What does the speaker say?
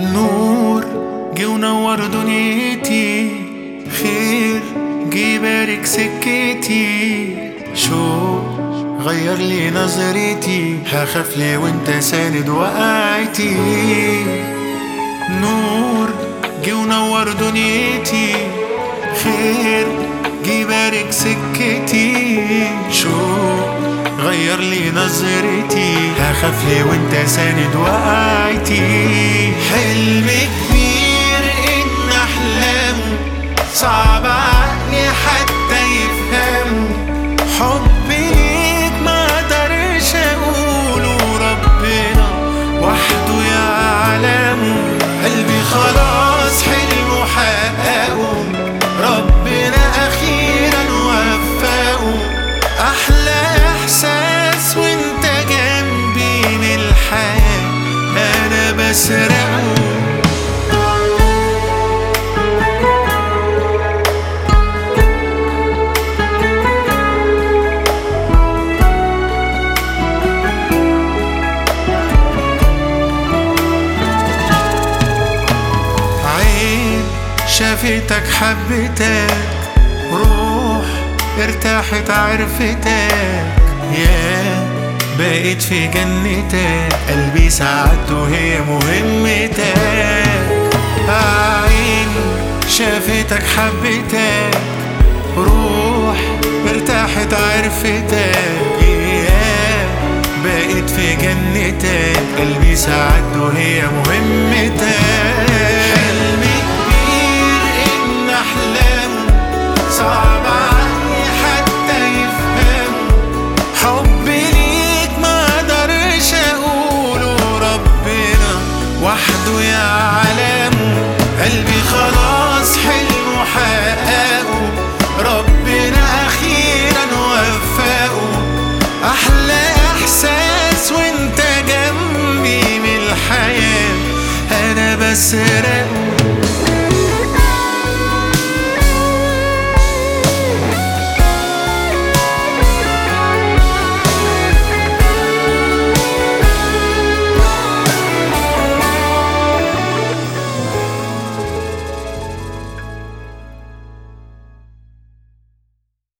نور جه ونور دنيتي، خير جه يبارك سكتي، شوق غير لي نظرتي، هخاف ليه وانت ساند وقعتي. نور جه ونور دنيتي، خير جه يبارك سكتي، شوق غير لي نظرتي، هخاف ليه وانت ساند وقعتي. حلم كبير ان احلامه صعب عقلي حتى يفهمه، حبي ليك ما اقدرش اقوله، ربنا وحده يعلمه. قلبي خلاص حلمه حققه، ربنا اخيرا وفقه. احلى احساس وانت جنبي من الحياة انا بسرقه. عين شافتك حبتك، روح ارتاحت عرفتك، يا بقيت في جنتك، قلبي سعادته هي مهمتك. عين شافتك حبتك، روح ارتاحت عرفتك، يا بقيت في جنتك، قلبي سعادته هي مهمتك. حلم كبير ان احلامه صعب عقلي حتى يفهمه، حبي ليك ما اقدرش اقوله، ربنا وحده يعلمه. قلبي خلاص حلمه حققه، ربنا اخيرا وفقه. احلى احساس وانت جنبي من الحياة انا بسرقه.